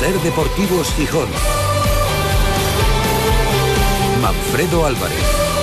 Ser Deportivos Gijón. Manfredo Álvarez.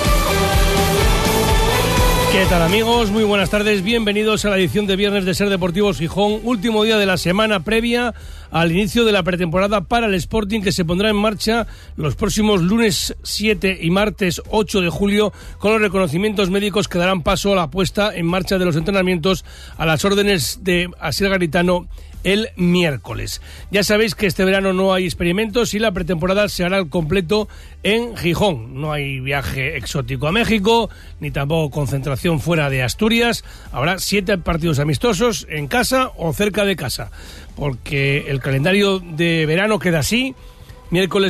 ¿Qué tal, amigos? Muy buenas tardes, bienvenidos a la edición de viernes de Ser Deportivos Gijón, último día de la semana previa al inicio de la pretemporada para el Sporting, que se pondrá en marcha los próximos lunes 7 y martes 8 de julio con los reconocimientos médicos que darán paso a la puesta en marcha de los entrenamientos a las órdenes de Asier Garitano el miércoles. Ya sabéis que este verano no hay experimentos y la pretemporada se hará al completo en Gijón. No hay viaje exótico a México, ni tampoco concentración fuera de Asturias. Habrá 7 partidos amistosos en casa o cerca de casa, porque el calendario de verano queda así. Miércoles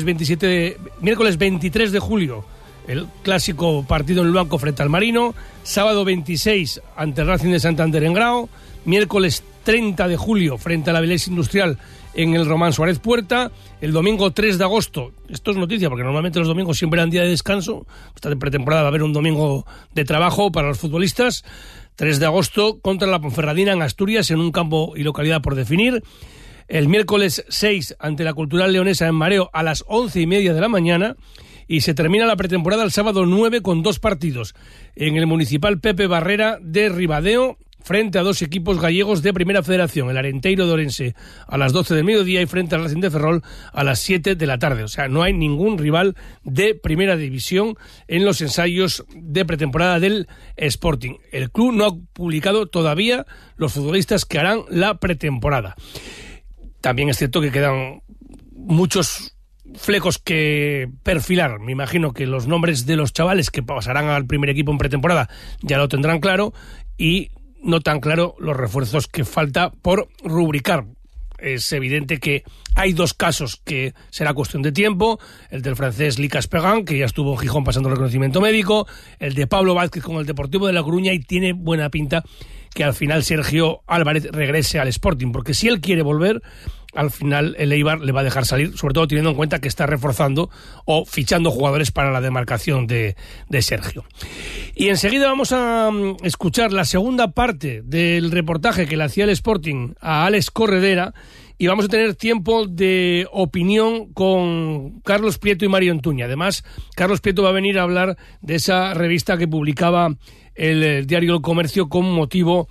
23 de julio, el clásico partido en Luanco frente al Marino. Sábado 26 ante el Racing de Santander en Grao. Miércoles 30 de julio frente a la Avilés Industrial en el Román Suárez Puerta. El domingo 3 de agosto, esto es noticia porque normalmente los domingos siempre eran día de descanso, esta pretemporada va a haber un domingo de trabajo para los futbolistas. 3 de agosto contra la Ponferradina en Asturias, en un campo y localidad por definir. El miércoles 6 ante la Cultural Leonesa en Mareo a las 11:30 de la mañana. Y se termina la pretemporada el sábado 9 con 2 partidos en el Municipal Pepe Barrera de Ribadeo, frente a 2 equipos gallegos de Primera Federación, el Arenteiro de Orense a las 12 del mediodía y frente al Racing de Ferrol a las 7 de la tarde. O sea, no hay ningún rival de Primera División en los ensayos de pretemporada del Sporting. El club no ha publicado todavía los futbolistas que harán la pretemporada. También es cierto que quedan muchos flecos que perfilar. Me imagino que los nombres de los chavales que pasarán al primer equipo en pretemporada ya lo tendrán claro, y no tan claro los refuerzos que falta por rubricar. Es evidente que hay 2 casos que será cuestión de tiempo: el del francés Lucas Perrin, que ya estuvo en Gijón pasando el reconocimiento médico, el de Pablo Vázquez con el Deportivo de La Coruña, y tiene buena pinta que al final Sergio Álvarez regrese al Sporting, porque si él quiere volver, al final el Eibar le va a dejar salir, sobre todo teniendo en cuenta que está reforzando o fichando jugadores para la demarcación de Sergio. Y enseguida vamos a escuchar la segunda parte del reportaje que le hacía el Sporting a Alex Corredera, y vamos a tener tiempo de opinión con Carlos Prieto y Mario Antuña. Además, Carlos Prieto va a venir a hablar de esa revista que publicaba el diario El Comercio con motivo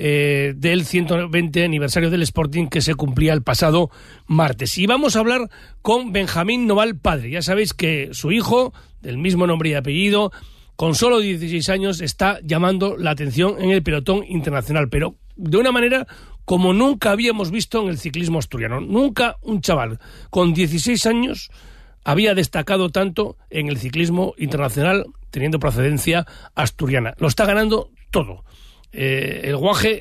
del 120 aniversario del Sporting, que se cumplía el pasado martes. Y vamos a hablar con Benjamín Noval padre. Ya sabéis que su hijo, del mismo nombre y apellido, con solo 16 años, está llamando la atención en el pelotón internacional, pero de una manera como nunca habíamos visto en el ciclismo asturiano. Nunca un chaval con 16 años había destacado tanto en el ciclismo internacional teniendo procedencia asturiana. Lo está ganando todo. El guaje,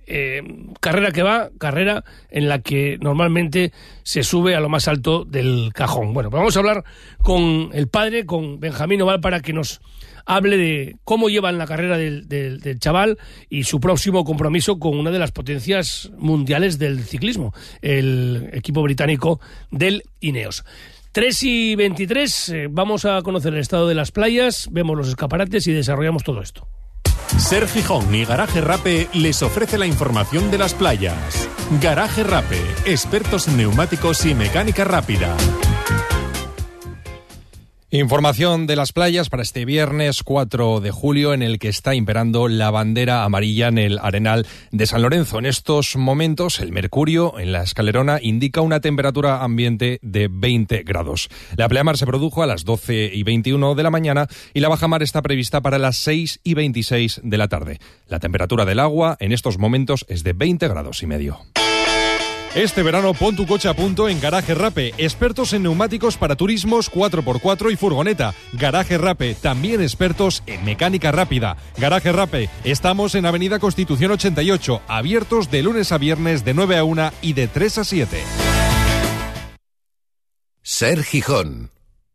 carrera que va, carrera en la que normalmente se sube a lo más alto del cajón. Bueno, pues vamos a hablar con el padre, con Benjamín Noval, para que nos hable de cómo llevan la carrera del chaval y su próximo compromiso con una de las potencias mundiales del ciclismo, el equipo británico del Ineos. 3:23, vamos a conocer el estado de las playas, vemos los escaparates y desarrollamos todo esto. Ser Gijón y Garaje Rape les ofrece la información de las playas. Garaje Rape, expertos en neumáticos y mecánica rápida. Información de las playas para este viernes 4 de julio, en el que está imperando la bandera amarilla en el Arenal de San Lorenzo. En estos momentos, el mercurio en la escalerona indica una temperatura ambiente de 20 grados. La pleamar se produjo a las 12:21 de la mañana y la bajamar está prevista para las 6:26 de la tarde. La temperatura del agua en estos momentos es de 20 grados y medio. Este verano pon tu coche a punto en Garaje Rape, expertos en neumáticos para turismos 4x4 y furgoneta. Garaje Rape, también expertos en mecánica rápida. Garaje Rape, estamos en Avenida Constitución 88, abiertos de lunes a viernes de 9 a 1 y de 3 a 7. Ser Gijón.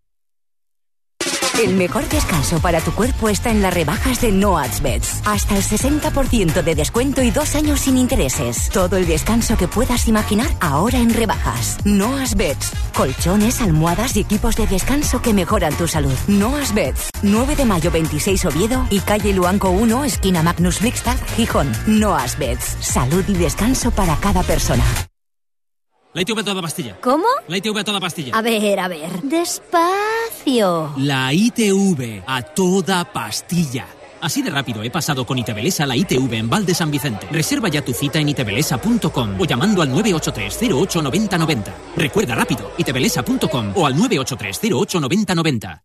El mejor descanso para tu cuerpo está en las rebajas de Noas Beds. Hasta el 60% de descuento y 2 años sin intereses. Todo el descanso que puedas imaginar ahora en rebajas. Noas Beds. Colchones, almohadas y equipos de descanso que mejoran tu salud. Noas Beds. 9 de mayo 26 Oviedo y calle Luanco 1, esquina Magnus Blixstad, Gijón. Noas Beds. Salud y descanso para cada persona. La ITV a toda pastilla. ¿Cómo? La ITV a toda pastilla. A ver. Despacio. La ITV a toda pastilla. Así de rápido he pasado con Itevelesa la ITV en Val de San Vicente. Reserva ya tu cita en itevelesa.com o llamando al 983 08 90 90. Recuerda rápido, itevelesa.com o al 983 08 90 90.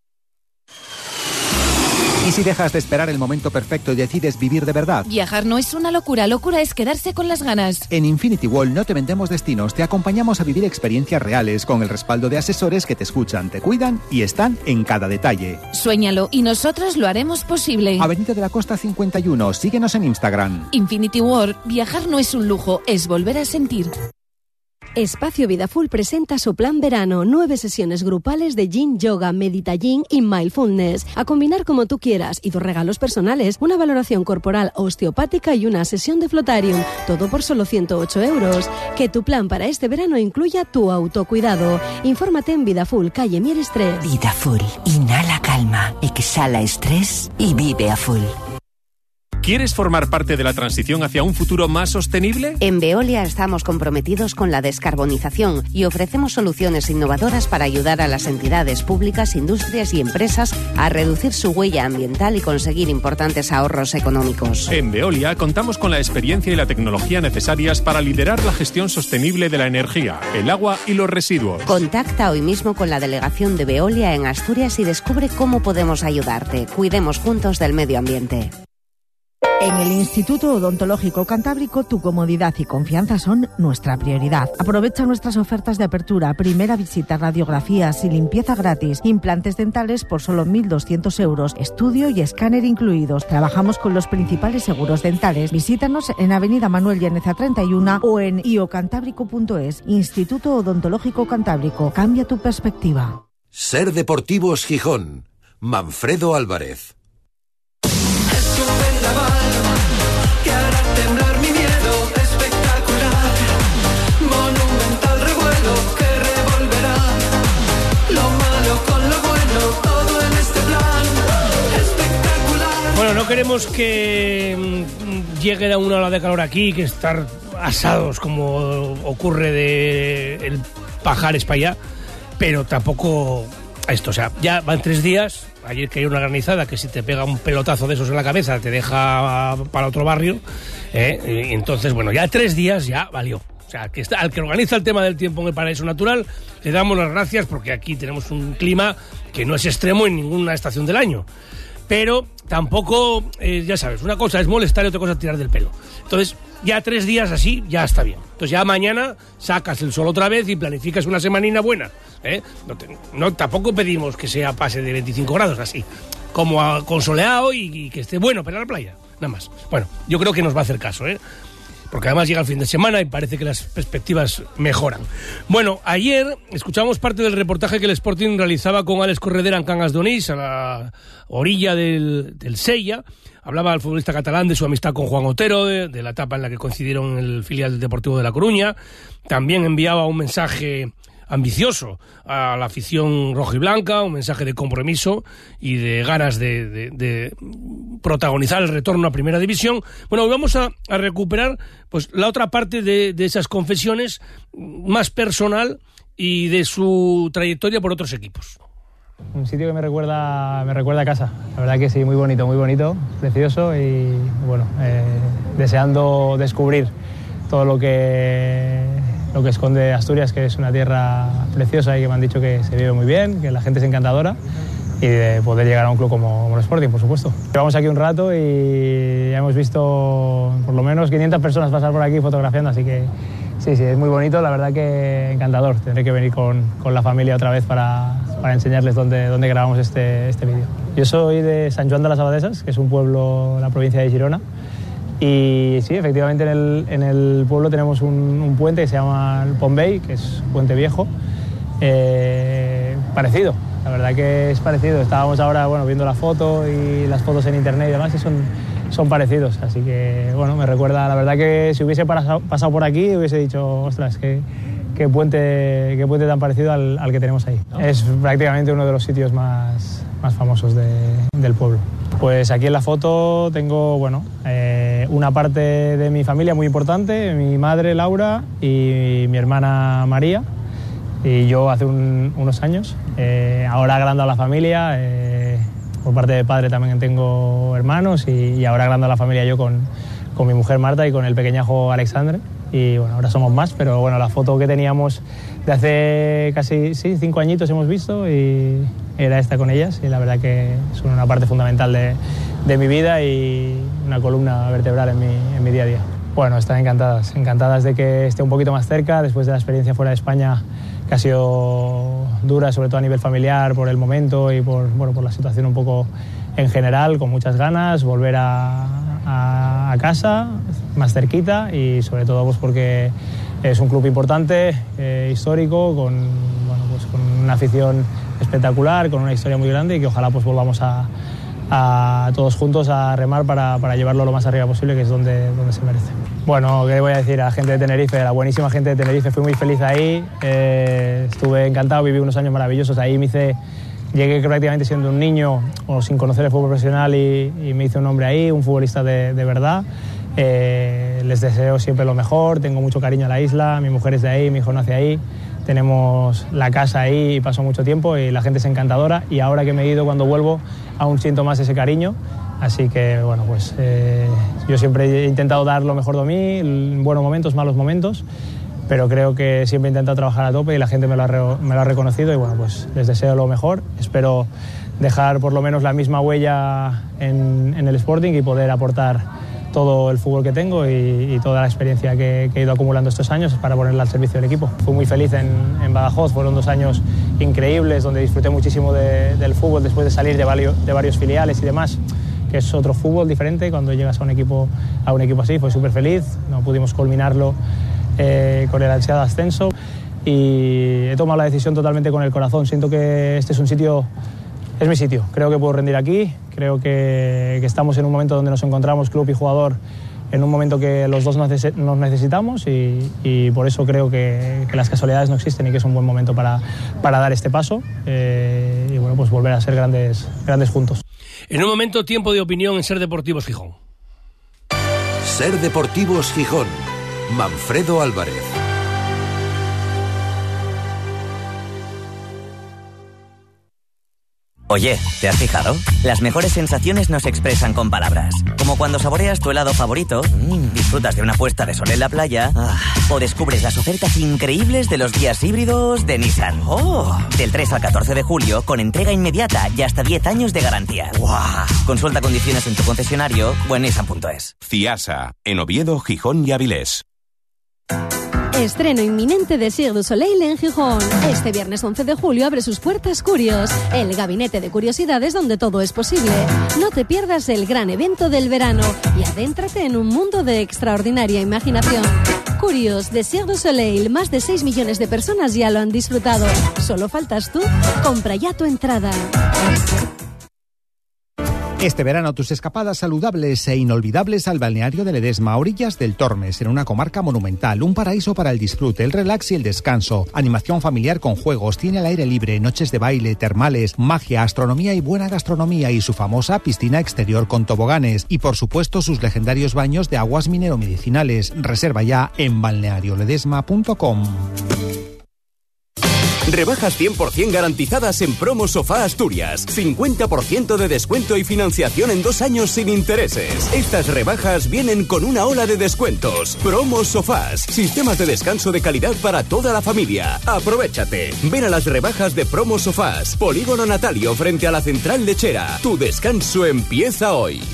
¿Y si dejas de esperar el momento perfecto y decides vivir de verdad? Viajar no es una locura es quedarse con las ganas. En Infinity Wall no te vendemos destinos, te acompañamos a vivir experiencias reales con el respaldo de asesores que te escuchan, te cuidan y están en cada detalle. Suéñalo y nosotros lo haremos posible. Avenida de la Costa 51, síguenos en Instagram. Infinity Wall, viajar no es un lujo, es volver a sentir. Espacio Vida Full presenta su plan verano, 9 sesiones grupales de Yin Yoga, Medita Yin y Mindfulness. A combinar como tú quieras y 2 regalos personales, una valoración corporal osteopática y una sesión de Flotarium. Todo por solo 108 €. Que tu plan para este verano incluya tu autocuidado. Infórmate en Vida Full, calle Mieres 3. Vida Full. Inhala calma, exhala estrés y vive a full. ¿Quieres formar parte de la transición hacia un futuro más sostenible? En Veolia estamos comprometidos con la descarbonización y ofrecemos soluciones innovadoras para ayudar a las entidades públicas, industrias y empresas a reducir su huella ambiental y conseguir importantes ahorros económicos. En Veolia contamos con la experiencia y la tecnología necesarias para liderar la gestión sostenible de la energía, el agua y los residuos. Contacta hoy mismo con la delegación de Veolia en Asturias y descubre cómo podemos ayudarte. Cuidemos juntos del medio ambiente. En el Instituto Odontológico Cantábrico, tu comodidad y confianza son nuestra prioridad. Aprovecha nuestras ofertas de apertura, primera visita, radiografías y limpieza gratis, implantes dentales por solo 1.200 €, estudio y escáner incluidos. Trabajamos con los principales seguros dentales. Visítanos en Avenida Manuel Llaneza 31 o en iocantábrico.es. Instituto Odontológico Cantábrico. Cambia tu perspectiva. Ser Deportivos Gijón. Manfredo Álvarez. Que hará temblar mi miedo, espectacular, monumental revuelo que revolverá lo malo con lo bueno, todo en este plan espectacular. Bueno, no queremos que llegue una ola de calor aquí, que estar asados como ocurre de el Pajares para allá, pero tampoco esto, o sea, ya van 3 días. Ayer que hay una granizada que si te pega un pelotazo de esos en la cabeza te deja para otro barrio, y entonces, bueno, ya 3 días ya valió. O sea, que al que organiza el tema del tiempo en el Paraíso Natural le damos las gracias porque aquí tenemos un clima que no es extremo en ninguna estación del año. Pero tampoco, ya sabes, una cosa es molestar y otra cosa es tirar del pelo. Entonces, ya 3 días así, ya está bien. Entonces ya mañana sacas el sol otra vez y planificas una semanina buena. No, tampoco pedimos que sea pase de 25 grados así, como con soleado y que esté bueno para la playa, nada más. Bueno, yo creo que nos va a hacer caso, porque además llega el fin de semana y parece que las perspectivas mejoran. Bueno, ayer escuchamos parte del reportaje que el Sporting realizaba con Alex Corredera en Cangas de Onís, a la orilla del Sella. Hablaba el futbolista catalán de su amistad con Juan Otero, de la etapa en la que coincidieron en el filial del Deportivo de La Coruña. También enviaba un mensaje ambicioso a la afición rojiblanca, un mensaje de compromiso y de ganas de protagonizar el retorno a Primera División. Bueno, hoy vamos a recuperar pues la otra parte de esas confesiones, más personal y de su trayectoria por otros equipos. Un sitio que me recuerda a casa, la verdad que sí, muy bonito, precioso y bueno, deseando descubrir todo lo que esconde Asturias, que es una tierra preciosa y que me han dicho que se vive muy bien, que la gente es encantadora y de poder llegar a un club como el Sporting, por supuesto. Llevamos aquí un rato y ya hemos visto por lo menos 500 personas pasar por aquí fotografiando, así que sí, es muy bonito, la verdad que encantador. Tendré que venir con la familia otra vez para enseñarles dónde grabamos este vídeo. Yo soy de Sant Joan de las Abadesas, que es un pueblo en la provincia de Girona. Y sí, efectivamente en el pueblo tenemos un puente que se llama el Pont Vell, que es un puente viejo, parecido, la verdad que es parecido. Estábamos ahora viendo la foto y las fotos en internet y demás y son parecidos, así que bueno, me recuerda, la verdad que si hubiese pasado por aquí hubiese dicho, ostras, qué puente tan parecido al que tenemos ahí. Es prácticamente uno de los sitios más famosos del pueblo. Pues aquí en la foto tengo, una parte de mi familia muy importante, mi madre Laura y mi hermana María, y yo hace unos años. Ahora agrando a la familia, por parte de padre también tengo hermanos, y ahora agrando a la familia yo con mi mujer Marta y con el pequeñajo Alexandre. Y bueno, ahora somos más, pero bueno, la foto que teníamos de hace casi 5 añitos hemos visto, y era esta con ellas, y la verdad que son una parte fundamental de mi vida y una columna vertebral en mi día a día. Bueno, están encantadas de que esté un poquito más cerca, después de la experiencia fuera de España, que ha sido dura, sobre todo a nivel familiar, por el momento y por la situación un poco en general, con muchas ganas, volver a casa, más cerquita, y sobre todo pues porque es un club importante, histórico, con una afición espectacular, con una historia muy grande, y que ojalá pues volvamos a todos juntos a remar para llevarlo lo más arriba posible, que es donde se merece. Bueno, ¿qué le voy a decir a la gente de Tenerife? A la buenísima gente de Tenerife, fui muy feliz ahí, estuve encantado, viví unos años maravillosos ahí, llegué prácticamente siendo un niño o sin conocer el fútbol profesional, y me hice un nombre ahí, un futbolista de verdad. Les deseo siempre lo mejor, tengo mucho cariño a la isla, mi mujer es de ahí, mi hijo nace ahí, tenemos la casa ahí y paso mucho tiempo, y la gente es encantadora, y ahora que me he ido, cuando vuelvo aún siento más ese cariño, así que bueno, pues yo siempre he intentado dar lo mejor de mí, en buenos momentos, malos momentos, pero creo que siempre he intentado trabajar a tope, y la gente me lo ha reconocido, y bueno, pues les deseo lo mejor, espero dejar por lo menos la misma huella en el Sporting y poder aportar todo el fútbol que tengo y toda la experiencia que he ido acumulando estos años para ponerla al servicio del equipo. Fui muy feliz en Badajoz, fueron 2 años increíbles donde disfruté muchísimo del fútbol después de salir de varios filiales y demás, que es otro fútbol diferente cuando llegas a un equipo así. Fue súper feliz, no pudimos culminarlo con el ansiado ascenso, y he tomado la decisión totalmente con el corazón. Siento que este es mi sitio, creo que puedo rendir aquí, creo que estamos en un momento donde nos encontramos, club y jugador, en un momento que los dos nos necesitamos, y por eso creo que las casualidades no existen y que es un buen momento para dar este paso, y bueno, pues volver a ser grandes juntos. En un momento, tiempo de opinión en Ser Deportivos Gijón. Ser Deportivos Gijón, Manfredo Álvarez. Oye, ¿te has fijado? Las mejores sensaciones no se expresan con palabras. Como cuando saboreas tu helado favorito, disfrutas de una puesta de sol en la playa, o descubres las ofertas increíbles de los días híbridos de Nissan. Del 3 al 14 de julio, con entrega inmediata y hasta 10 años de garantía. Consulta condiciones en tu concesionario o en nissan.es. Ciasa, en Oviedo, Gijón y Avilés. Estreno inminente de Cirque du Soleil en Gijón. Este viernes 11 de julio abre sus puertas Curios, el gabinete de curiosidades donde todo es posible. No te pierdas el gran evento del verano y adéntrate en un mundo de extraordinaria imaginación. Curios de Cirque du Soleil, más de 6 millones de personas ya lo han disfrutado. Solo faltas tú. Compra ya tu entrada. Este verano tus escapadas saludables e inolvidables al balneario de Ledesma, a orillas del Tormes, en una comarca monumental, un paraíso para el disfrute, el relax y el descanso, animación familiar con juegos, cine al aire libre, noches de baile, termales, magia, astronomía y buena gastronomía, y su famosa piscina exterior con toboganes, y por supuesto sus legendarios baños de aguas mineromedicinales. Reserva ya en balnearioledesma.com. Rebajas 100% garantizadas en Promo Sofá Asturias. 50% de descuento y financiación en 2 años sin intereses. Estas rebajas vienen con una ola de descuentos. Promo Sofás. Sistemas de descanso de calidad para toda la familia. Aprovechate. Ven a las rebajas de Promo Sofás. Polígono Natalio frente a la Central Lechera. Tu descanso empieza hoy.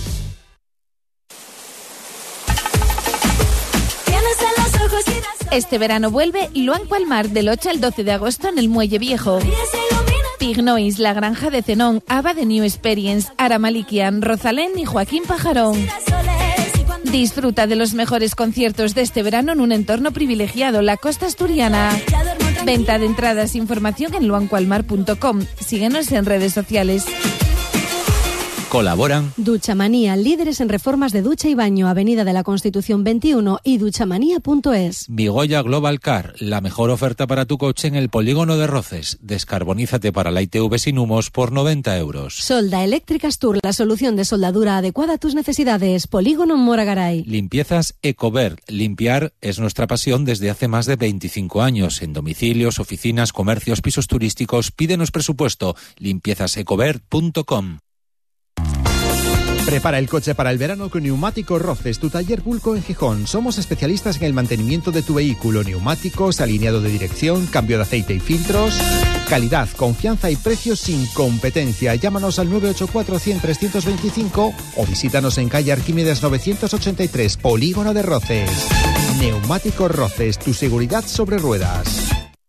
Este verano vuelve Luanco al Mar del 8 al 12 de agosto en el Muelle Viejo. Pignois, La Granja de Zenón, Ava de New Experience, Aramalikian, Rosalén y Joaquín Pajarón. Disfruta de los mejores conciertos de este verano en un entorno privilegiado, la costa asturiana. Venta de entradas, información en luancoalmar.com. Síguenos en redes sociales. Colaboran Duchamanía, líderes en reformas de ducha y baño, Avenida de la Constitución 21 y duchamanía.es. Migoya Global Car, la mejor oferta para tu coche en el polígono de Roces. Descarbonízate para la ITV sin humos por 90 euros. Solda Eléctricas Tour, la solución de soldadura adecuada a tus necesidades. Polígono Moragaray. Limpiezas Ecovert. Limpiar es nuestra pasión desde hace más de 25 años. En domicilios, oficinas, comercios, pisos turísticos. Pídenos presupuesto. Limpiezasecovert.com. Prepara el coche para el verano con Neumáticos Roces, tu taller Bulco en Gijón. Somos especialistas en el mantenimiento de tu vehículo, neumáticos, alineado de dirección, cambio de aceite y filtros. Calidad, confianza y precios sin competencia. Llámanos al 984 100 325 o visítanos en calle Arquímedes 983, Polígono de Roces. Neumáticos Roces, tu seguridad sobre ruedas.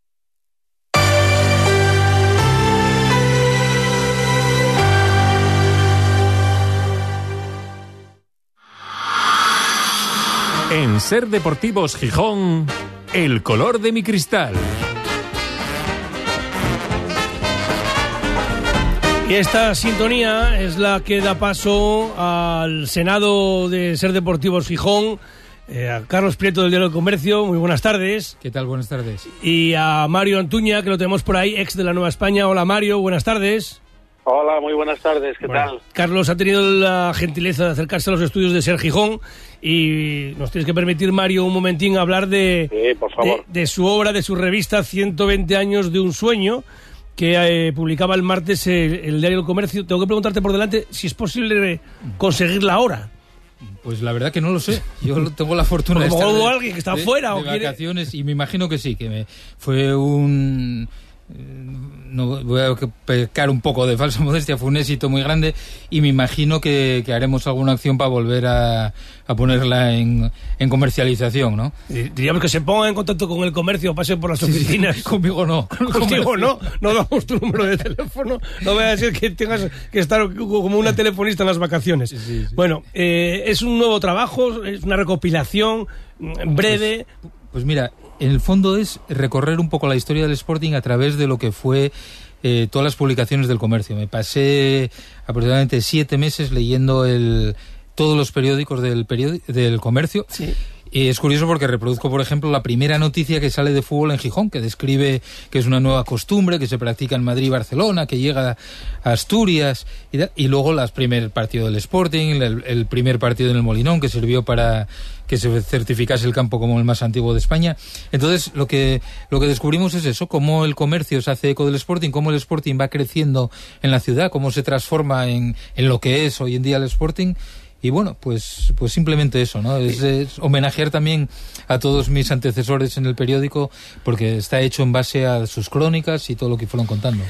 En Ser Deportivos Gijón, el color de mi cristal. Y esta sintonía es la que da paso al Senado de Ser Deportivos Gijón, a Carlos Prieto del Diario del Comercio. Muy buenas tardes. ¿Qué tal? Buenas tardes. Y a Mario Antuña, que lo tenemos por ahí, ex de la Nueva España. Hola Mario, buenas tardes. Hola, muy buenas tardes, ¿qué tal? Carlos ha tenido la gentileza de acercarse a los estudios de Ser Gijón y nos tienes que permitir, Mario, un momentín hablar de, por favor. de su obra, de su revista 120 años de un sueño, que publicaba el martes el Diario del Comercio. Tengo que preguntarte por delante si es posible conseguirla ahora. Pues la verdad que no lo sé. Yo tengo la fortuna de estar alguien que está fuera de vacaciones y me imagino que sí, que fue un... No voy a pecar un poco de falsa modestia, fue un éxito muy grande y me imagino que haremos alguna acción para volver a ponerla en comercialización, ¿no? Diríamos que se pongan en contacto con el comercio, pasen por las oficinas. Sí, conmigo no. Contigo no damos tu número de teléfono, no vaya a ser que tengas que estar como una telefonista en las vacaciones. Sí. Bueno, es un nuevo trabajo, es una recopilación breve. Pues mira, en el fondo es recorrer un poco la historia del Sporting a través de lo que fue todas las publicaciones del comercio. Me pasé aproximadamente 7 meses leyendo todos los periódicos del comercio. Sí. Y es curioso porque reproduzco, por ejemplo, la primera noticia que sale de fútbol en Gijón, que describe que es una nueva costumbre que se practica en Madrid y Barcelona, que llega a Asturias, y luego el primer partido del Sporting, el primer partido en el Molinón, que sirvió para que se certificase el campo como el más antiguo de España. Entonces, lo que descubrimos es eso, cómo el comercio se hace eco del Sporting, cómo el Sporting va creciendo en la ciudad, cómo se transforma en lo que es hoy en día el Sporting. Y bueno, pues simplemente eso, ¿no? Es homenajear también a todos mis antecesores en el periódico, porque está hecho en base a sus crónicas y todo lo que fueron contando.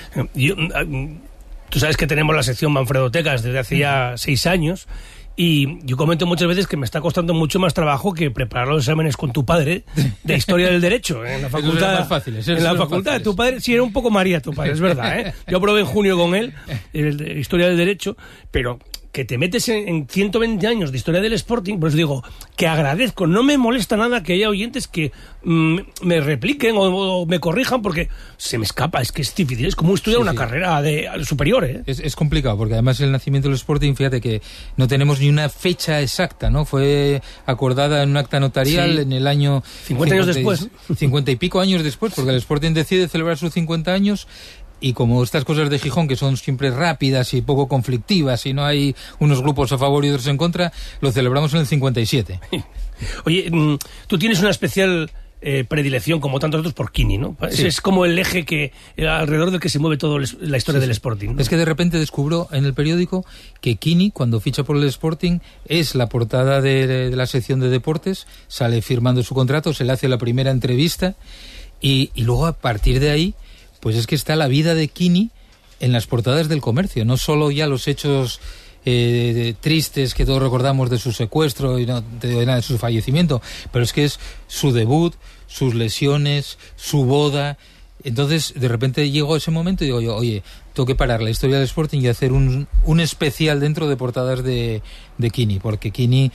Tú sabes que tenemos la sección Manfredotecas desde hace ya 6 años, y yo comento muchas veces que me está costando mucho más trabajo que preparar los exámenes con tu padre de Historia del Derecho en la facultad. En la facultad de tu padre, sí, era un poco María tu padre, es verdad, ¿eh? Yo aprobé en junio con él Historia del Derecho, pero que te metes en 120 años de historia del Sporting, pues digo, que agradezco, no me molesta nada que haya oyentes que me repliquen o me corrijan, porque se me escapa, es que es difícil, es como estudiar una carrera superior, ¿eh? Es complicado, porque además el nacimiento del Sporting, fíjate que no tenemos ni una fecha exacta, ¿no? Fue acordada en un acta notarial en el año... 50 años después. 50 y pico años después, porque el Sporting decide celebrar sus 50 años... Y como estas cosas de Gijón, que son siempre rápidas y poco conflictivas, y no hay unos grupos a favor y otros en contra, lo celebramos en el 57. Oye, tú tienes una especial predilección, como tantos otros, por Quini, ¿no? Sí. Es como el eje alrededor del que se mueve toda la historia del Sporting, ¿no? Es que de repente descubro en el periódico que Quini, cuando ficha por el Sporting, es la portada de la sección de deportes, sale firmando su contrato, se le hace la primera entrevista, y luego a partir de ahí... Pues es que está la vida de Quini en las portadas del comercio, no solo ya los hechos tristes que todos recordamos de su secuestro y no de su fallecimiento, pero es que es su debut, sus lesiones, su boda. Entonces, de repente llegó ese momento y digo yo, oye, tengo que parar la historia del Sporting y hacer un especial dentro de portadas de Quini, porque Quini...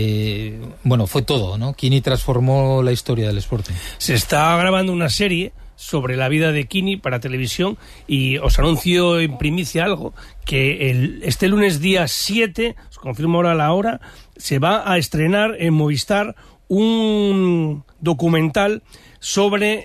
fue todo, ¿no? Quini transformó la historia del Sporting. Se está grabando una serie... sobre la vida de Quini para televisión y os anuncio en primicia algo, que este lunes día 7, os confirmo ahora la hora, se va a estrenar en Movistar un documental sobre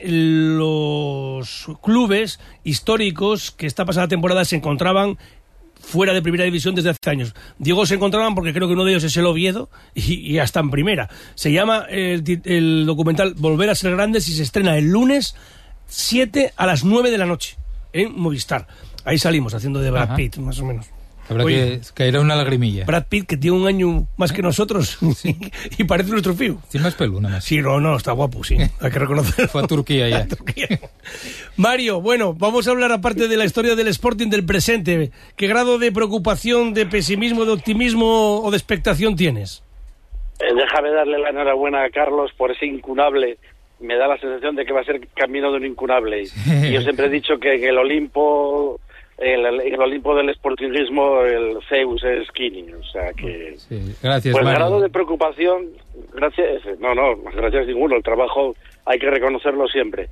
los clubes históricos que esta pasada temporada se encontraban fuera de primera división desde hace años. Digo se encontraban porque creo que uno de ellos es el Oviedo y hasta en primera. Se llama el documental Volver a ser grandes y se estrena el lunes 7 a las 9 de la noche en Movistar. Ahí salimos haciendo de Brad Pitt, más o menos. Habrá que caerá una lagrimilla. Brad Pitt, que tiene un año más que nosotros, sí. Y parece nuestro fío. Tiene más pelo, nada más. Sí, no, está guapo, sí. Hay que reconocerlo. Fue a Turquía ya. Mario, bueno, vamos a hablar aparte de la historia del Sporting del presente. ¿Qué grado de preocupación, de pesimismo, de optimismo o de expectación tienes? Déjame darle la enhorabuena a Carlos por ese incunable. Me da la sensación de que va a ser camino de un incunable. Y yo siempre he dicho que en el Olimpo... El Olimpo del sportingismo, el Zeus es Quini, o sea que... Sí, gracias, pues Mario. grado de preocupación, gracias ninguno, el trabajo hay que reconocerlo siempre.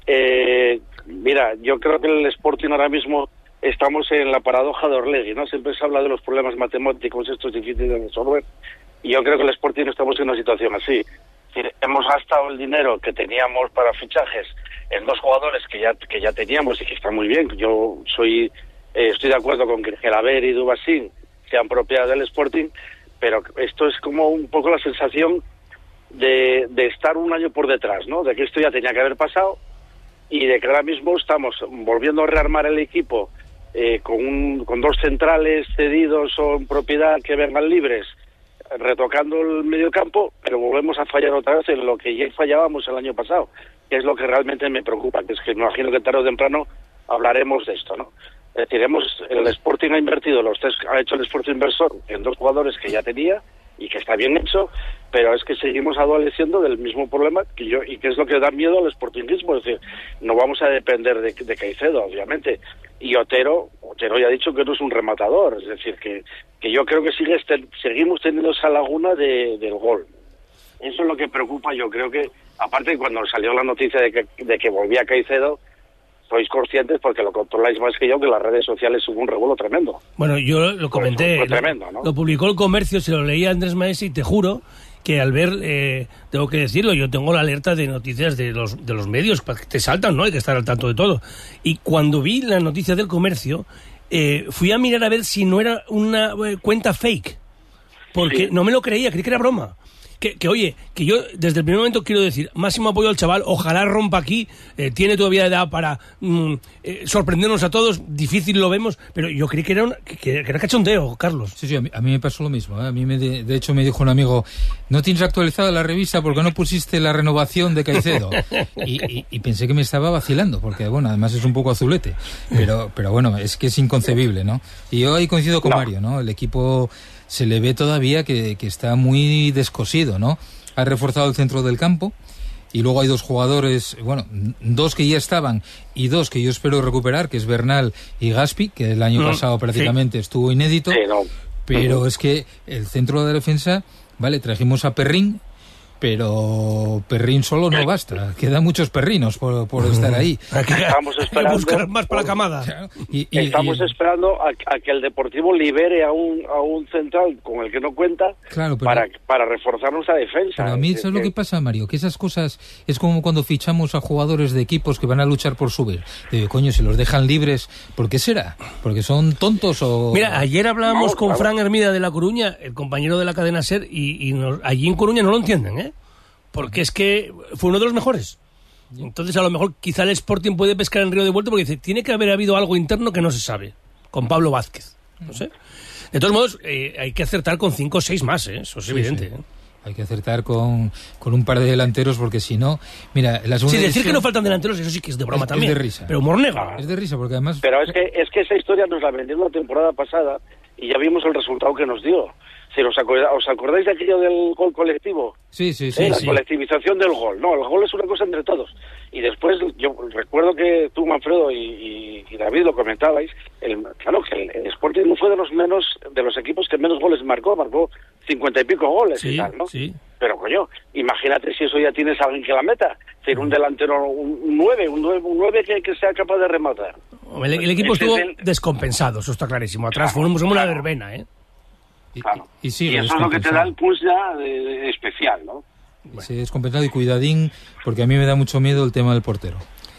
Mira, yo creo que el Sporting ahora mismo estamos en la paradoja de Orlegui, ¿no? Siempre se habla de los problemas matemáticos, estos difíciles de resolver, y yo creo que el Sporting estamos en una situación así. Es decir, hemos gastado el dinero que teníamos para fichajes en dos jugadores que ya teníamos y que están muy bien. Yo estoy de acuerdo con que Gelaber y Dubasín sean propiedad del Sporting, pero esto es como un poco la sensación de estar un año por detrás, ¿no? De que esto ya tenía que haber pasado y de que ahora mismo estamos volviendo a rearmar el equipo con dos centrales cedidos o en propiedad que vengan libres, retocando el mediocampo, pero volvemos a fallar otra vez en lo que ya fallábamos el año pasado, que es lo que realmente me preocupa, que es que me imagino que tarde o temprano hablaremos de esto, ¿no? Es decir, el Sporting ha invertido, ha hecho el esfuerzo inversor en dos jugadores que ya tenía y que está bien hecho, pero es que seguimos adoleciendo del mismo problema y que es lo que da miedo al sportingismo. Es decir, no vamos a depender de Caicedo, obviamente, y Otero ya ha dicho que no es un rematador, es decir, que yo creo que seguimos teniendo esa laguna del gol. Eso es lo que preocupa. Yo creo que, aparte, cuando salió la noticia de que volvía Caicedo, sois conscientes, porque lo controláis más que yo, que las redes sociales hubo un revuelo tremendo. Bueno, yo lo comenté, fue tremendo, ¿no? Lo publicó El Comercio, se lo leía Andrés Maese y te juro que al ver, tengo que decirlo, yo tengo la alerta de noticias de los medios, que te saltan, ¿no? Hay que estar al tanto de todo. Y cuando vi la noticia del Comercio, fui a mirar a ver si no era una cuenta fake, porque no me lo creía, creí que era broma. Oye, que yo desde el primer momento quiero decir, máximo apoyo al chaval, ojalá rompa aquí, tiene todavía edad para sorprendernos a todos, difícil lo vemos, pero yo creí que era cachondeo, Carlos. Sí, a mí me pasó lo mismo, ¿eh? A mí de hecho me dijo un amigo, no tienes actualizada la revista porque no pusiste la renovación de Caicedo, y pensé que me estaba vacilando, porque bueno, además es un poco azulete, pero bueno, es que es inconcebible, ¿no? Y yo ahí coincido con Mario, ¿no? El equipo se le ve todavía que está muy descosido, ¿no? Ha reforzado el centro del campo y luego hay dos jugadores, bueno, dos que ya estaban y dos que yo espero recuperar, que es Bernal y Gaspi, que el año pasado prácticamente estuvo inédito, pero es que el centro de la defensa, vale, trajimos a Perrín, pero Perrín solo no basta, quedan muchos perrinos por estar ahí. Estamos esperando buscar más para la camada. Estamos esperando a que el Deportivo libere a un central con el que no cuenta, claro, para reforzar nuestra defensa. Pero a mí eso es lo que pasa, Mario, que esas cosas es como cuando fichamos a jugadores de equipos que van a luchar por subir. Coño, si los dejan libres, ¿por qué será? ¿Porque son tontos o...? Mira, ayer hablábamos con Fran Hermida de La Coruña, el compañero de la cadena SER, y allí en Coruña no lo entienden, ¿eh? Porque es que fue uno de los mejores. Entonces, a lo mejor, quizá el Sporting puede pescar en río de vuelta porque dice, tiene que haber habido algo interno que no se sabe. Con Pablo Vázquez. No sé. De todos modos, hay que acertar con 5 o 6 más, ¿eh? Eso es evidente. Sí. Hay que acertar con un par de delanteros porque si no... Mira, la segunda decir que no faltan delanteros, eso sí que es de broma también. Es de risa. Pero humor negro. Es de risa porque además... Pero es que esa historia nos la vendieron la temporada pasada y ya vimos el resultado que nos dio. Si os acordáis de aquello del gol colectivo, sí. La colectivización del gol. No, el gol es una cosa entre todos. Y después, yo recuerdo que tú, Manfredo, y David lo comentabais, claro que el Sporting no fue de los equipos que menos goles marcó 50 y pico goles y tal, ¿no? Sí. Pero coño, imagínate si eso ya tienes a alguien que la meta. Es decir, un delantero, un 9 que sea capaz de rematar. El equipo estuvo descompensado, eso está clarísimo. Atrás fuimos como una verbena, ¿eh? Claro. Y sigue y eso es lo que te da el plus ya especial, ¿no? Sí, descompensado y cuidadín, porque a mí me da mucho miedo el tema del portero.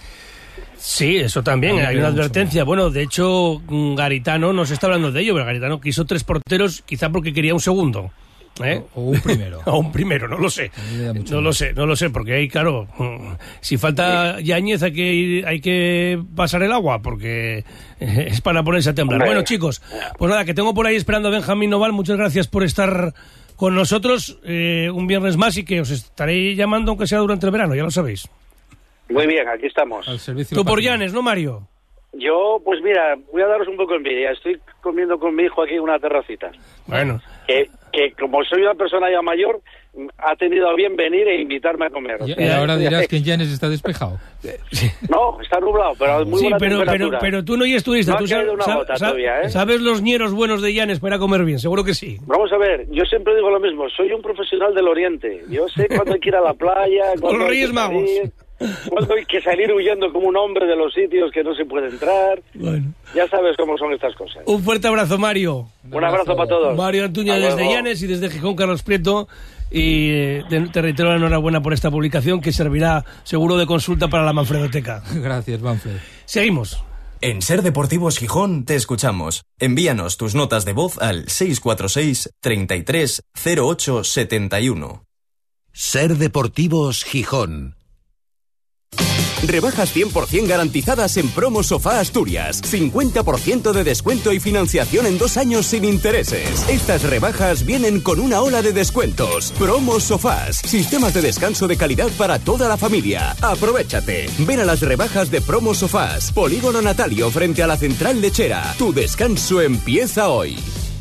Sí, eso también, hay una advertencia. Bueno, de hecho, Garitano no se está hablando de ello, pero Garitano quiso 3 porteros, quizá porque quería un segundo. O un primero. O un primero, no lo sé. No lo sé, porque ahí, claro, si falta Yáñez hay que pasar el agua, porque es para ponerse a temblar. Bueno, chicos, pues nada, que tengo por ahí esperando a Benjamín Noval. Muchas gracias por estar con nosotros un viernes más y que os estaré llamando, aunque sea durante el verano, ya lo sabéis. Muy bien, aquí estamos. Tú por Llanes, ¿no, Mario? Yo, pues mira, voy a daros un poco de envidia. Estoy comiendo con mi hijo aquí en una terracita. Bueno. Que como soy una persona ya mayor, ha tenido a bien venir e invitarme a comer. Y ahora dirás que en Llanes está despejado. No, está nublado, pero muy buena temperatura. pero tú no eres turista. No tú ha caído una gota todavía, ¿eh? ¿Sabes los ñeros buenos de Llanes para comer bien? Seguro que sí. Vamos a ver, yo siempre digo lo mismo. Soy un profesional del Oriente. Yo sé cuándo hay que ir a la playa, cuándo los Reyes Magos. Cuando hay que salir huyendo como un hombre de los sitios que no se puede entrar. Bueno. Ya sabes cómo son estas cosas. Un fuerte abrazo, Mario. Un abrazo para todos. Mario Antuña desde Llanes y desde Gijón, Carlos Prieto. Y te reitero la enhorabuena por esta publicación que servirá seguro de consulta para la Manfredoteca. Gracias, Manfred. Seguimos. En Ser Deportivos Gijón te escuchamos. Envíanos tus notas de voz al 646 33 08 71. Ser Deportivos Gijón. Rebajas 100% garantizadas en Promo Sofá Asturias. 50% de descuento y financiación en 2 años sin intereses. Estas rebajas vienen con una ola de descuentos. Promo Sofás. Sistemas de descanso de calidad para toda la familia. Aprovéchate. Ven a las rebajas de Promo Sofás. Polígono Natalio frente a la Central Lechera. Tu descanso empieza hoy.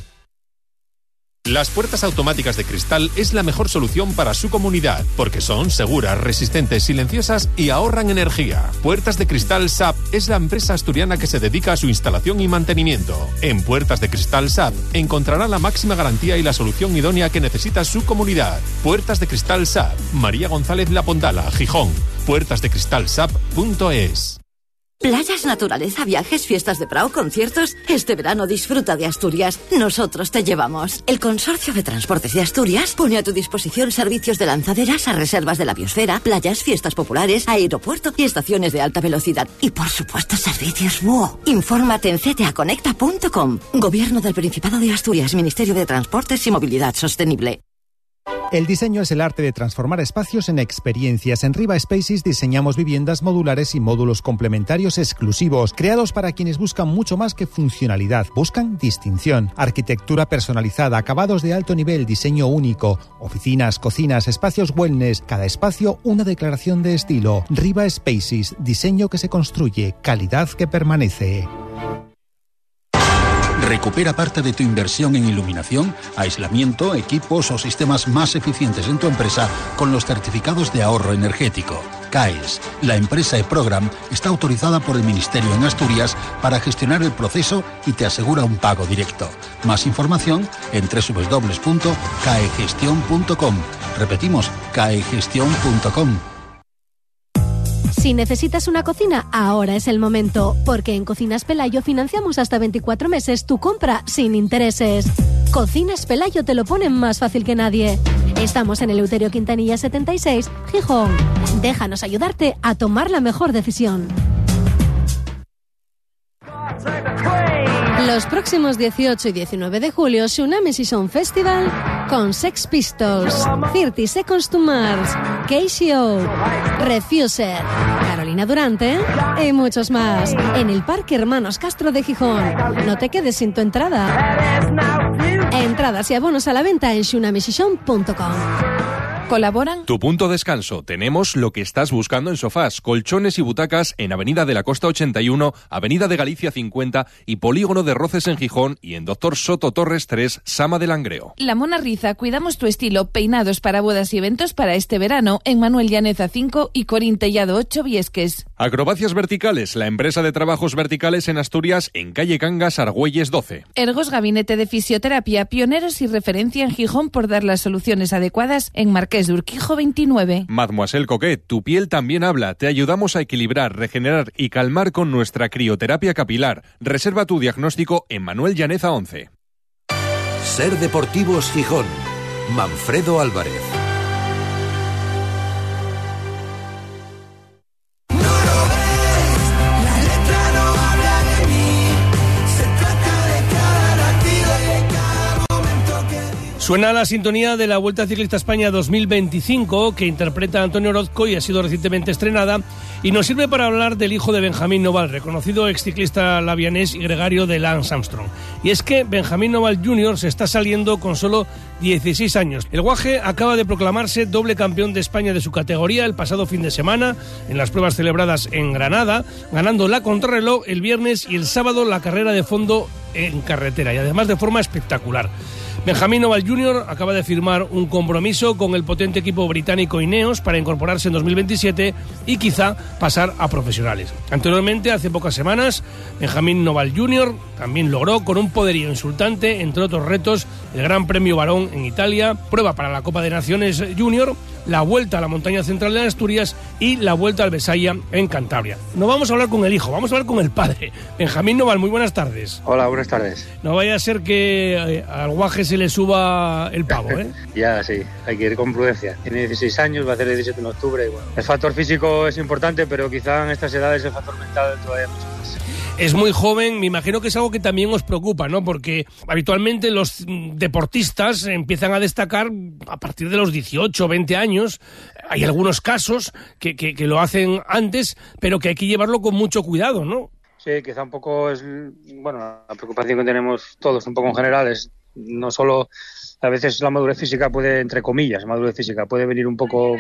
Las puertas automáticas de Cristal es la mejor solución para su comunidad, porque son seguras, resistentes, silenciosas y ahorran energía. Puertas de Cristal SAP es la empresa asturiana que se dedica a su instalación y mantenimiento. En Puertas de Cristal SAP encontrará la máxima garantía y la solución idónea que necesita su comunidad. Puertas de Cristal SAP, María González La Pondala, Gijón. puertasdecristalsap.es. Playas, naturaleza, viajes, fiestas de Prado, conciertos. Este verano disfruta de Asturias. Nosotros te llevamos. El Consorcio de Transportes de Asturias pone a tu disposición servicios de lanzaderas a reservas de la biosfera, playas, fiestas populares, aeropuerto y estaciones de alta velocidad. Y por supuesto servicios WOW. Infórmate en ctaconecta.com. Gobierno del Principado de Asturias, Ministerio de Transportes y Movilidad Sostenible. El diseño es el arte de transformar espacios en experiencias. En Riva Spaces diseñamos viviendas modulares y módulos complementarios exclusivos, creados para quienes buscan mucho más que funcionalidad. Buscan distinción, arquitectura personalizada, acabados de alto nivel, diseño único, oficinas, cocinas, espacios wellness, cada espacio una declaración de estilo. Riva Spaces, diseño que se construye, calidad que permanece. Recupera parte de tu inversión en iluminación, aislamiento, equipos o sistemas más eficientes en tu empresa con los certificados de ahorro energético. CAES, la empresa eProgram, está autorizada por el Ministerio en Asturias para gestionar el proceso y te asegura un pago directo. Más información en www.caegestion.com. Repetimos, caegestion.com. Si necesitas una cocina, ahora es el momento, porque en Cocinas Pelayo financiamos hasta 24 meses tu compra sin intereses. Cocinas Pelayo te lo ponen más fácil que nadie. Estamos en Eleuterio Quintanilla 76, Gijón. Déjanos ayudarte a tomar la mejor decisión. Los próximos 18 y 19 de julio, Tsunami Season Festival con Sex Pistols, 30 Seconds to Mars, KCO, Refuser, Carolina Durante y muchos más en el Parque Hermanos Castro de Gijón. No te quedes sin tu entrada. Entradas y abonos a la venta en tsunamiseason.com. ¿Colaboran? Tu punto de descanso. Tenemos lo que estás buscando en sofás, colchones y butacas en Avenida de la Costa 81, Avenida de Galicia 50 y Polígono de Roces en Gijón y en Dr. Soto Torres 3, Sama de Langreo. La Mona Riza, cuidamos tu estilo. Peinados para bodas y eventos para este verano en Manuel Llaneza 5 y Corín Tellado 8, Viesques. Acrobacias Verticales, la empresa de trabajos verticales en Asturias, en calle Cangas, Argüelles 12. Ergos Gabinete de Fisioterapia, pioneros y referencia en Gijón por dar las soluciones adecuadas en Marqués Marqués de Urquijo 29. Mademoiselle Coquet, tu piel también habla. Te ayudamos a equilibrar, regenerar y calmar con nuestra crioterapia capilar. Reserva tu diagnóstico en Manuel Llaneza 11. Ser Deportivos Gijón. Manfredo Álvarez. Suena la sintonía de la Vuelta Ciclista España 2025 que interpreta Antonio Orozco y ha sido recientemente estrenada y nos sirve para hablar del hijo de Benjamín Noval, reconocido exciclista labianés y gregario de Lance Armstrong. Y es que Benjamín Noval Jr. se está saliendo con solo 16 años. El guaje acaba de proclamarse doble campeón de España de su categoría el pasado fin de semana en las pruebas celebradas en Granada, ganando la contrarreloj el viernes y el sábado la carrera de fondo en carretera y además de forma espectacular. Benjamín Noval Jr. acaba de firmar un compromiso con el potente equipo británico Ineos para incorporarse en 2027 y quizá pasar a profesionales. Anteriormente, hace pocas semanas, Benjamín Noval Jr. también logró con un poderío insultante, entre otros retos, el Gran Premio Barón en Italia, prueba para la Copa de Naciones Junior, la Vuelta a la Montaña Central de Asturias y la Vuelta al Besaya en Cantabria. No vamos a hablar con el hijo, vamos a hablar con el padre. Benjamín Noval, muy buenas tardes. Hola, buenas tardes. No vaya a ser que al guaje se le suba el pavo, ¿eh? Ya, sí, hay que ir con prudencia. Tiene 16 años, va a hacer el 17 de octubre y bueno. El factor físico es importante, pero quizá en estas edades el factor mental todavía mucho más. Es muy joven, me imagino que es algo que también os preocupa, ¿no? Porque habitualmente los deportistas empiezan a destacar a partir de los 18 o 20 años. Hay algunos casos que lo hacen antes, pero que hay que llevarlo con mucho cuidado, ¿no? Sí, quizá un poco es, bueno, la preocupación que tenemos todos un poco en general es no solo, a veces la madurez física puede, entre comillas, madurez física puede venir un poco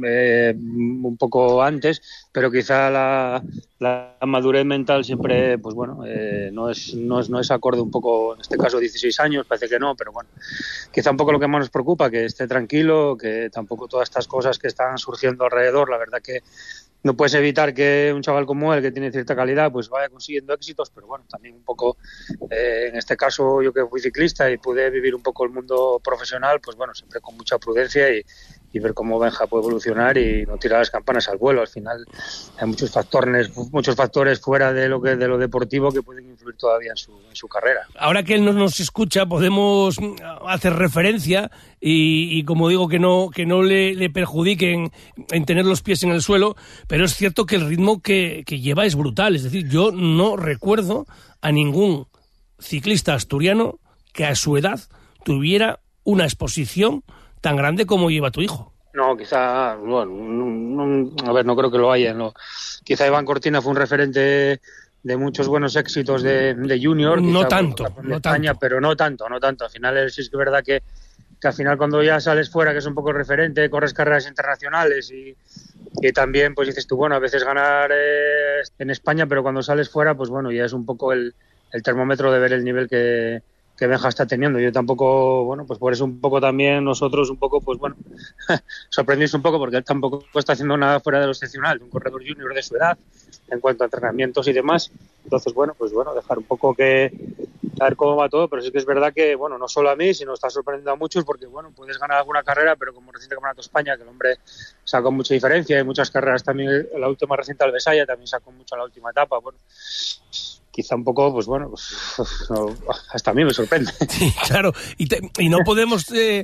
antes, pero quizá la madurez mental siempre, pues bueno, no es acorde un poco, en este caso 16 años, parece que no, pero bueno, quizá un poco lo que más nos preocupa, que esté tranquilo, que tampoco todas estas cosas que están surgiendo alrededor, la verdad que no puedes evitar que un chaval como él, que tiene cierta calidad, pues vaya consiguiendo éxitos, pero bueno, también un poco, en este caso yo que fui ciclista y pude vivir un poco el mundo profesional, pues bueno, siempre con mucha prudencia y ver cómo Benja puede evolucionar y no tirar las campanas al vuelo. Al final hay muchos factores fuera de lo deportivo que pueden influir todavía en su carrera. Ahora que él no nos escucha, podemos hacer referencia y como digo, que no le perjudiquen en tener los pies en el suelo, pero es cierto que el ritmo que lleva es brutal. Es decir, yo no recuerdo a ningún ciclista asturiano que a su edad tuviera una exposición tan grande como lleva tu hijo. No, quizá, bueno, no creo que lo haya. No. Quizá Iván Cortina fue un referente de muchos buenos éxitos de Junior. No quizá, tanto, bueno, no España, tanto. Pero no tanto. Al final sí es que verdad que al final cuando ya sales fuera, que es un poco referente, corres carreras internacionales y también pues dices tú, bueno, a veces ganar en España, pero cuando sales fuera, pues bueno, ya es un poco el termómetro de ver el nivel que Benja está teniendo. Yo tampoco, bueno, pues por eso un poco también nosotros un poco, pues bueno, sorprendimos un poco porque él tampoco está haciendo nada fuera de lo excepcional, de un corredor junior de su edad, en cuanto a entrenamientos y demás. Entonces, bueno, dejar un poco a ver cómo va todo, pero sí que es verdad que, bueno, no solo a mí, sino está sorprendiendo a muchos porque, bueno, puedes ganar alguna carrera, pero como reciente Campeonato de España, que el hombre sacó mucha diferencia, y muchas carreras también, la última reciente al Besaya también sacó mucho en la última etapa, bueno, quizá un poco, pues bueno, hasta a mí me sorprende. Sí, claro, y no podemos,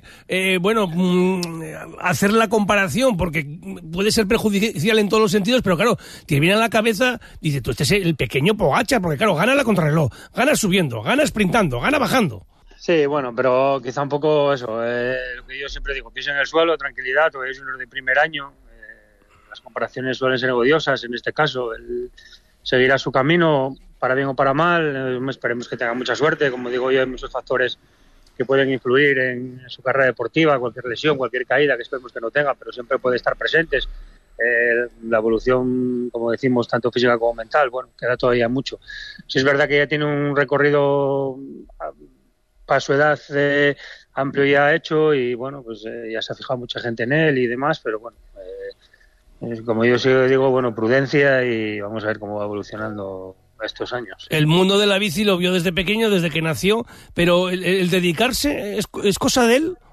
hacer la comparación, porque puede ser perjudicial en todos los sentidos, pero claro, te viene a la cabeza, dice, tú, este es el pequeño Pogačar, porque claro, gana la contrarreloj, gana subiendo, gana sprintando, gana bajando. Sí, bueno, pero quizá un poco eso, lo que yo siempre digo, piensa en el suelo, tranquilidad, todavía es uno de primer año, las comparaciones suelen ser odiosas, en este caso, él seguirá su camino, para bien o para mal, esperemos que tenga mucha suerte, como digo yo, hay muchos factores que pueden influir en su carrera deportiva, cualquier lesión, cualquier caída, que esperemos que no tenga, pero siempre puede estar presentes. La evolución, como decimos, tanto física como mental, bueno, queda todavía mucho. Sí es verdad que ya tiene un recorrido para su edad amplio ya hecho y bueno, pues ya se ha fijado mucha gente en él y demás, pero bueno, como yo sigo digo, bueno, prudencia y vamos a ver cómo va evolucionando estos años. El mundo de la bici lo vio desde pequeño, desde que nació, pero el dedicarse, ¿es cosa de él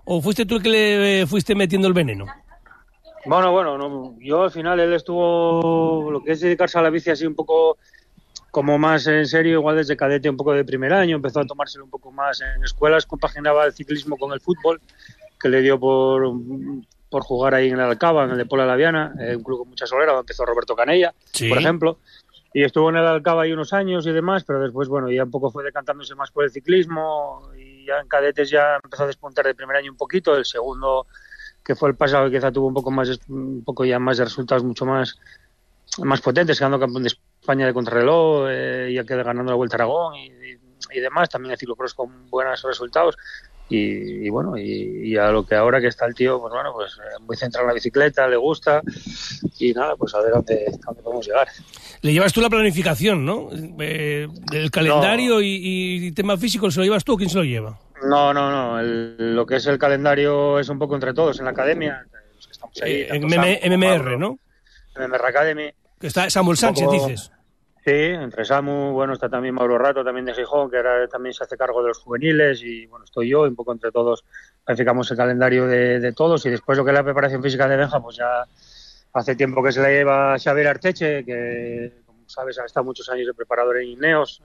o fuiste tú el que le fuiste metiendo el veneno? Bueno, no, yo al final él estuvo, lo que es dedicarse a la bici así un poco como más en serio, igual desde cadete un poco de primer año, empezó a tomárselo un poco más en escuelas, compaginaba el ciclismo con el fútbol, que le dio por jugar ahí en el Alcaba, en el de Pola Laviana, un club con mucha solera, donde empezó Roberto Canella, por ejemplo, y estuvo en el Alcaba ahí unos años y demás, pero después, bueno, ya un poco fue decantándose más por el ciclismo, y ya en cadetes ya empezó a despuntar de primer año un poquito, el segundo, que fue el pasado, quizá tuvo un poco ya más de resultados mucho más potentes, quedando campeón de España de contrarreloj, ya quedó ganando la Vuelta a Aragón y demás, también el ciclocross con buenos resultados, y bueno, y a lo que ahora que está el tío, pues bueno, pues muy centrado en la bicicleta, le gusta, y nada, pues a ver a dónde podemos llegar. Le llevas tú la planificación, ¿no? Del calendario y tema físico, ¿se lo llevas tú o quién se lo lleva? No, lo que es el calendario es un poco entre todos en la academia, los que estamos ahí. MMR, ¿no? MMR Academy. Que está Samuel Sánchez, dices. Sí, entre Samu, bueno, está también Mauro Rato, también de Gijón, que ahora también se hace cargo de los juveniles, y bueno, estoy yo, y un poco entre todos planificamos el calendario de todos, y después lo que es la preparación física de Benja, pues ya hace tiempo que se la lleva Xavier Arteche, que como sabes ha estado muchos años de preparador en Ineos,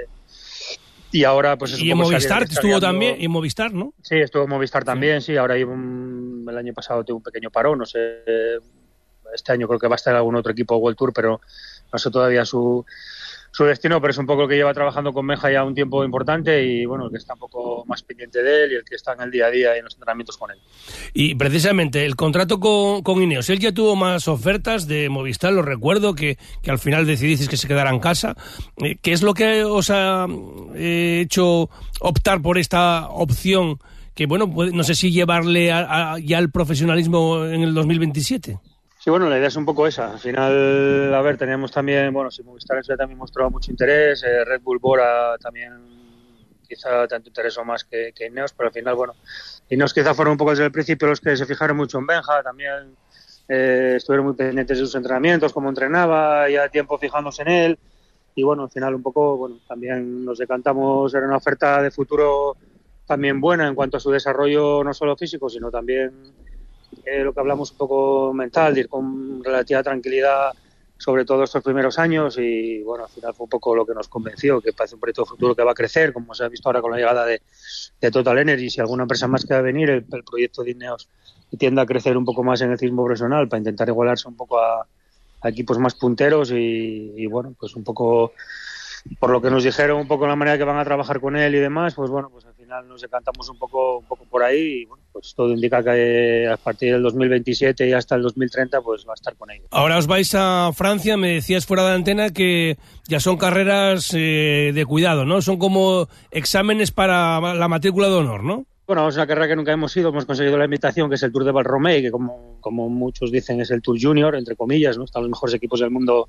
y ahora pues es y en Movistar estuvo también, y en Movistar, ¿no? Sí, estuvo en Movistar también, sí, ahora el año pasado tuvo un pequeño parón, no sé, este año creo que va a estar algún otro equipo World Tour, pero no sé todavía su destino, pero es un poco el que lleva trabajando con Benja ya un tiempo importante, y bueno, el que está un poco más pendiente de él y el que está en el día a día y en los entrenamientos con él. Y precisamente el contrato con Ineos, él ya tuvo más ofertas de Movistar, lo recuerdo, que al final decidisteis que se quedara en casa. ¿Qué es lo que os ha hecho optar por esta opción que, bueno, no sé si llevarle ya al profesionalismo en el 2027? Sí, bueno, la idea es un poco esa. Al final, a ver, teníamos también, bueno, si Movistar en también mostró mucho interés, Red Bull Bora también quizá tanto interesó más que Ineos, pero al final, bueno, Ineos quizá fueron un poco desde el principio los que se fijaron mucho en Benja, también estuvieron muy pendientes de sus entrenamientos, cómo entrenaba, ya tiempo fijándose en él, y bueno, al final un poco, bueno, también nos decantamos, era una oferta de futuro también buena en cuanto a su desarrollo, no solo físico, sino también lo que hablamos un poco mental, de ir con relativa tranquilidad sobre todo estos primeros años, y bueno, al final fue un poco lo que nos convenció, que parece un proyecto futuro que va a crecer, como se ha visto ahora con la llegada de Total Energy. Si alguna empresa más que va a venir, el proyecto de Ineos tiende a crecer un poco más en el ciclismo profesional para intentar igualarse un poco a equipos más punteros, y bueno, pues un poco por lo que nos dijeron, un poco la manera que van a trabajar con él y demás, pues bueno, pues al final nos decantamos un poco por ahí, y bueno, pues todo indica que a partir del 2027 y hasta el 2030 pues va a estar con ellos. Ahora os vais a Francia, me decías fuera de antena que ya son carreras de cuidado, ¿no? Son como exámenes para la matrícula de honor, ¿no? Bueno, es una carrera que nunca hemos ido, hemos conseguido la invitación, que es el Tour de Valromey, que como muchos dicen es el Tour Junior, entre comillas, ¿no? Están los mejores equipos del mundo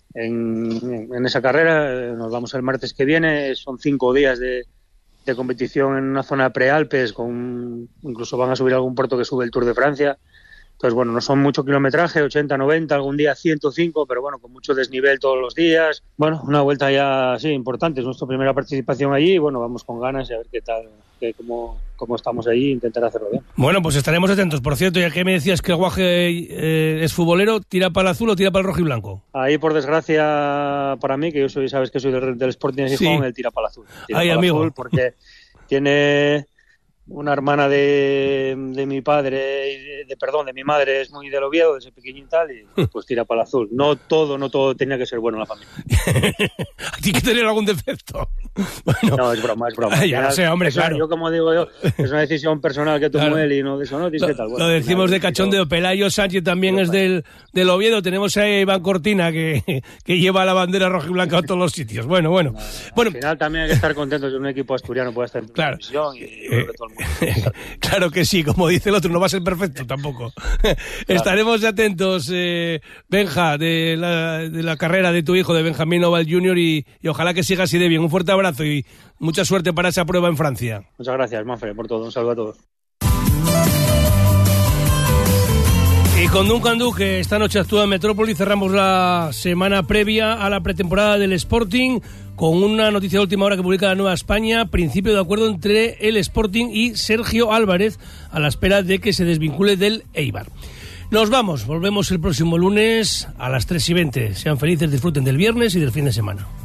en esa carrera. Nos vamos el martes que viene, son 5 días de competición en una zona pre-Alpes, incluso van a subir algún puerto que sube el Tour de Francia. Entonces, bueno, no son mucho kilometraje, 80, 90, algún día 105, pero bueno, con mucho desnivel todos los días. Bueno, una vuelta ya, sí, importante, es nuestra primera participación allí, y bueno, vamos con ganas y a ver qué tal, cómo estamos allí, intentar hacerlo bien. Bueno, pues estaremos atentos. Por cierto, ya que me decías que el Guaje es futbolero, ¿tira para el azul o tira para el rojo y blanco? Ahí, por desgracia para mí, que sabes que soy del Sporting de Gijón, él tira para el azul. Ay, amigo. Azul porque tiene una hermana de mi padre, de mi madre, es muy del Oviedo, desde pequeño y tal, y pues tira para el azul. No todo tenía que ser bueno en la familia. Tiene que tener algún defecto. Bueno. No, es broma. Ya lo sé, hombre, claro. Yo, como digo yo, es una decisión personal que tomó él, y no de eso, ¿no? Dice tal. Bueno, lo decimos de cachondeo. Pelayo Sánchez también es del Oviedo. Tenemos a Iván Cortina, que lleva la bandera roja y blanca a todos los sitios. Bueno. Bueno, al final también hay que estar contentos de un equipo asturiano pueda estar en televisión, y creo que todo el mundo. Claro que sí, como dice el otro, no va a ser perfecto tampoco. Claro. Estaremos atentos, Benja, de la carrera de tu hijo, de Benjamín Oval Jr., y ojalá que siga así de bien. Un fuerte abrazo y mucha suerte para esa prueba en Francia. Muchas gracias, Manfred, por todo. Un saludo a todos. Y con Duncan Du, que esta noche actúa en Metrópoli, cerramos la semana previa a la pretemporada del Sporting con una noticia de última hora que publica la Nueva España, principio de acuerdo entre el Sporting y Sergio Álvarez a la espera de que se desvincule del Eibar. Nos vamos, volvemos el próximo lunes a las 3:20. Sean felices, disfruten del viernes y del fin de semana.